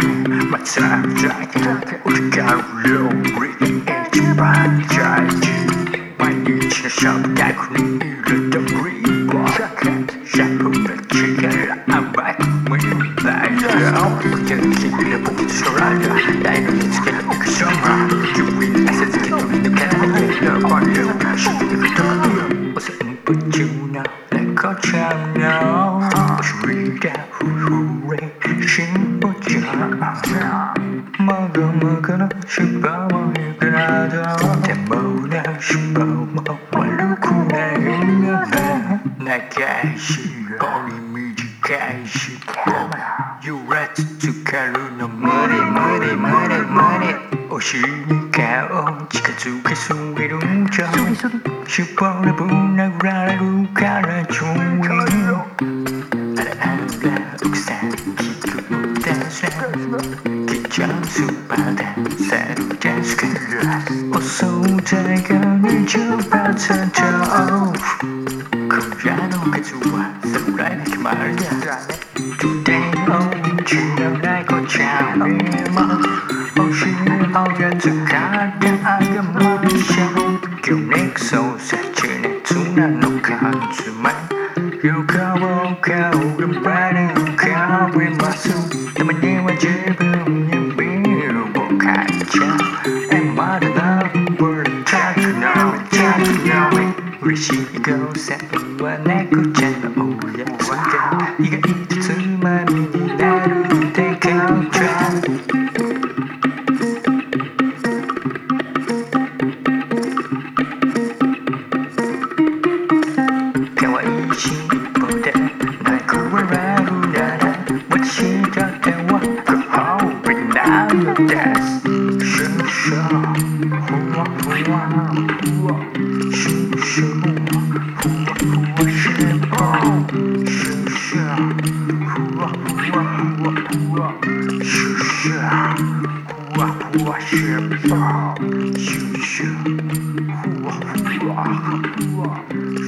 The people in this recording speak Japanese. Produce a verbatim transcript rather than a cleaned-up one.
まただけお互い料理一番大事毎日の食卓に彩りはシャフの力甘い未来がお客にで僕と将来が大の見つけるお客様君朝付けの見抜かないでのバリュー知ってるとお散歩中の猫ちゃんのお尻でふふれ進歩中もぐもぐの尻尾もいくらととてもな尻尾も悪くないよね長いし棒に短いし揺らつかるの無理無理無理無理お尻に顔近づけすぎるんじゃ尻尾でぶん殴られるから注意あらあら奥さん聞くださいキッチンスーパーダンサーですからお惣菜がにじゅっパーセントオフ今夜のおかずは侍が決まるだToday おうちの猫ちゃんにもお尻をやつからあげましょう魚肉ソーセージ熱なの缶詰よかをかを頑張るかりますたまには自分にビールを買っちゃうえまだな俺たくなめたくなめ嬉しい誤算は猫ちゃんのおやつが意外とつまみになるって感じ可愛いし一方で猫はラブなら私にとってはご褒美なのですシュシュふわふわシュシュふわふわしっぽシュシュふわふわふわふわシュシュふわふわしっぽシュシュふわふわふわ